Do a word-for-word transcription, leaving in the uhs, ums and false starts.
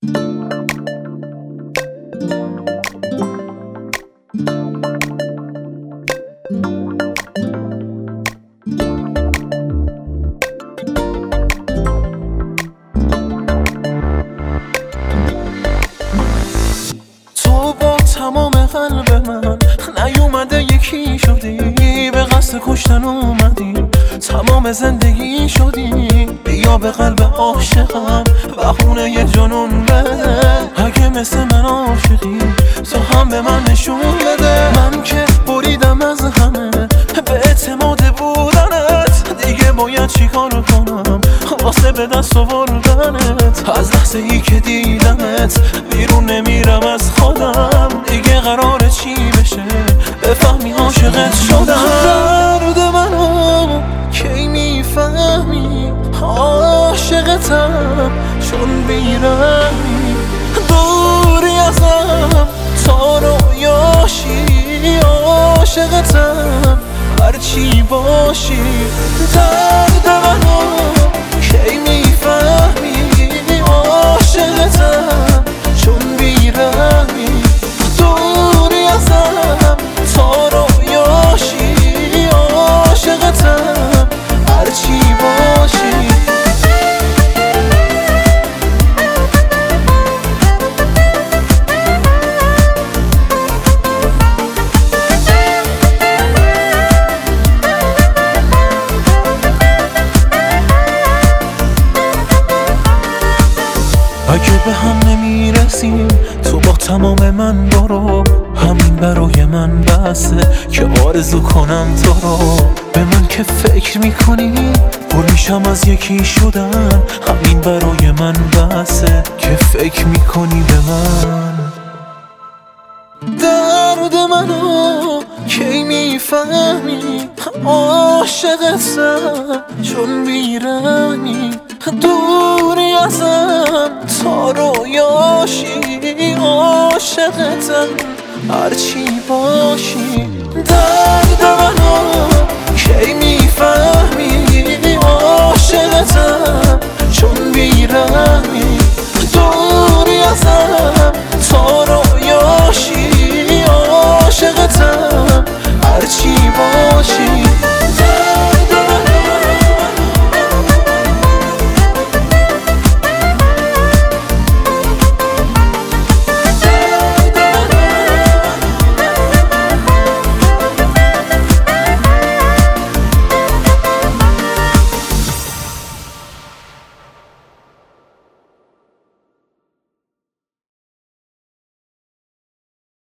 تو با تمام قلب من نیومده یکی شدی، به قصد کشتن اومدی، تمام زندگی شدی. بیا به قلب عاشقم بهونه یه جنون بده، اگه مثل من عاشقی تو هم به من نشون بده. من که بریدم از همه به اعتماد بودنت، دیگه باید چیکار کنم واسه به دست آوردنت. از لحظه ای که دیدمت بیرون نمیرم از خودم، دیگه قراره چی بشه بفهمی عاشقت شدم. درد منو کی میفهمی عاشقتم، چون بیرمی دوری ازم تا رویاشی. عاشقتم هرچی باشی. درد منو کی میفهمی عاشقتم، چون بیرمی دوری ازم تا رویاشی. عاشقتم هرچی باشی. اگه به هم نمیرسیم تو با تمام من برو، همین برای من بسه که آرزو کنم تو رو. به من که فکر میکنی پر میشم از یکی شدن، همین برای من بسه که فکر میکنی به من. درد منو کی میفهمی عاشقتم، چون بیرمی دوری ازم تا رویاشی. عاشقتم هرچی باشی. درد منو کی میفهمی عاشقتم، چون بیرمی